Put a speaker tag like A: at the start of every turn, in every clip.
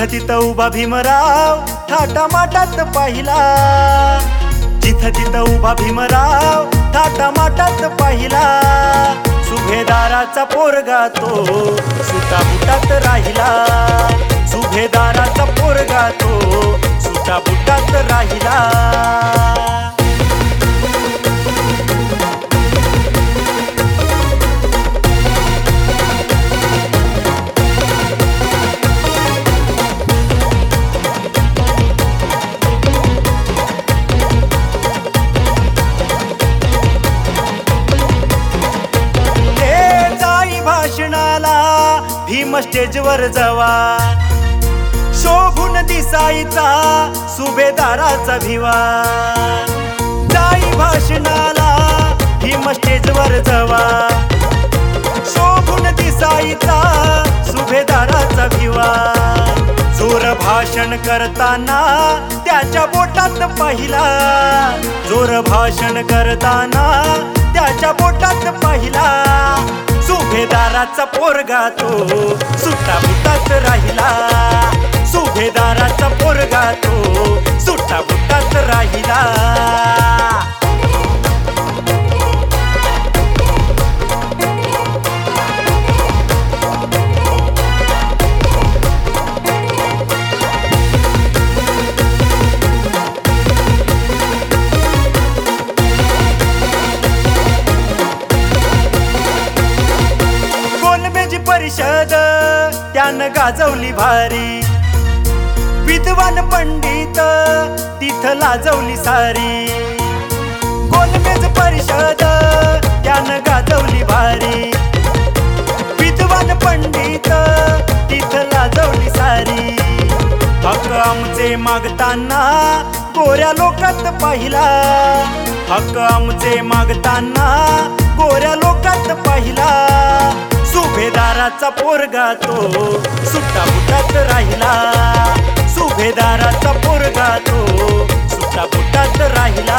A: जिथं तिथं उभा भीमराव थाटा माटात पाहिला, जिथं तिथं उभा भीमराव थाटा माटात पाहिला। सुभेदाराचा पोरगा तो सुटा बुटात राहिला, सुभेदाराचा पोरगा तो सुटा बुटात राहिला। भीम स्टेजवर जवा शोभून दिसायचा सुभेदाराचा भिवा। जाई भाषणाला भीम स्टेजवर जवा शोभून दिसायचा सुभेदाराचा भिवा। जोर भाषण करताना त्याच्या बोटात पाहिला, जोर भाषण करताना त्याच्या बोटात पाहिला। सुभेदाराचा पोरगा तो सुटा बुटात राहिला, सुभेदाराचा पोरगा तो सुटा बुटात राहिला। परिषद त्यानं गाजवली भारी, विद्वान पंडित तिथं लाजवली सारी। गोलमेज परिषद त्यानं गाजवली भारी, विद्वान पंडित तिथं लाजवली सारी। हक्क आमचे मागताना गोऱ्या लोकात पाहिला, हक्क आमचे मागताना गोऱ्या लोकात पाहिला। सुभेदाराचा पोरगा तो सुटा बुटात राहिला, सुभेदाराचा पोरगा तो सुटा बुटात राहिला।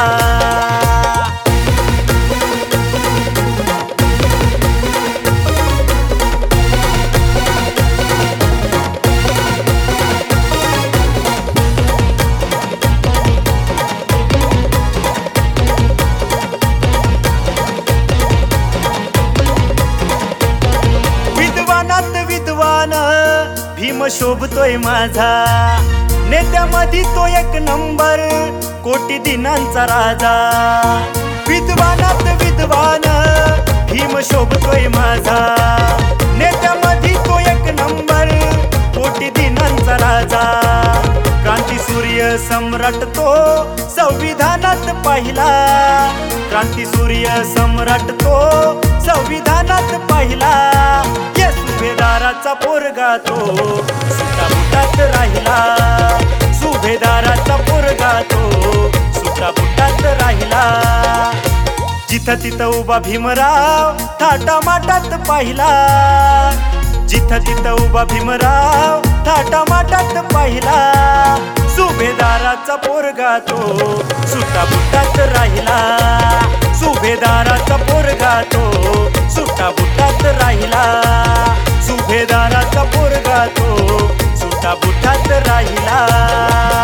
A: भीम शोभतोय माझा, नेत्यामध्ये तो एक नंबर, कोटी दिनांचा राजा। विद्वानात विद्वान भीम शोभतोय माझा, नेत्यामध्ये तो एक नंबर, कोटी दिनांचा राजा। क्रांती सूर्य सम्राट तो संविधानात पाहिला, क्रांती सूर्य सम्राट तो संविधानात पाहिला। सुभेदाराचा पोरगा तो सुटा बुटात राहिला, सुभेदाराचा पोरगा तो सुटा बुटात राहिला। जिथं तिथं उभा भीमराव थाटा माटात पाहिला, जिथं तिथं उभा भीमराव थाटा माटात पाहिला। सुभेदाराचा पोरगा तो सुटा बुटात राहिला, सुभेदाराचा पोरगा तो सुटा बुटात राहिला, सुभेदाराचा पोरगा तो सुटा बुटात राहिला।